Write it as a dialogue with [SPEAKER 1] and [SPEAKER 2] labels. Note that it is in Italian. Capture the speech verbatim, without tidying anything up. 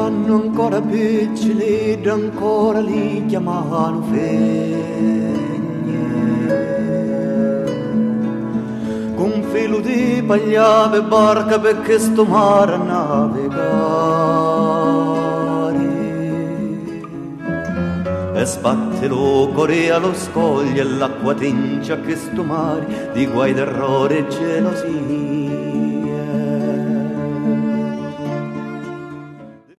[SPEAKER 1] stanno ancora piccoli ed ancora li chiamano fegne. Con filo di pagliave barca perché sto mare a navigare. E sbatte lo core allo scoglio e l'acqua tincia che sto mare di guai d'errore e gelosia.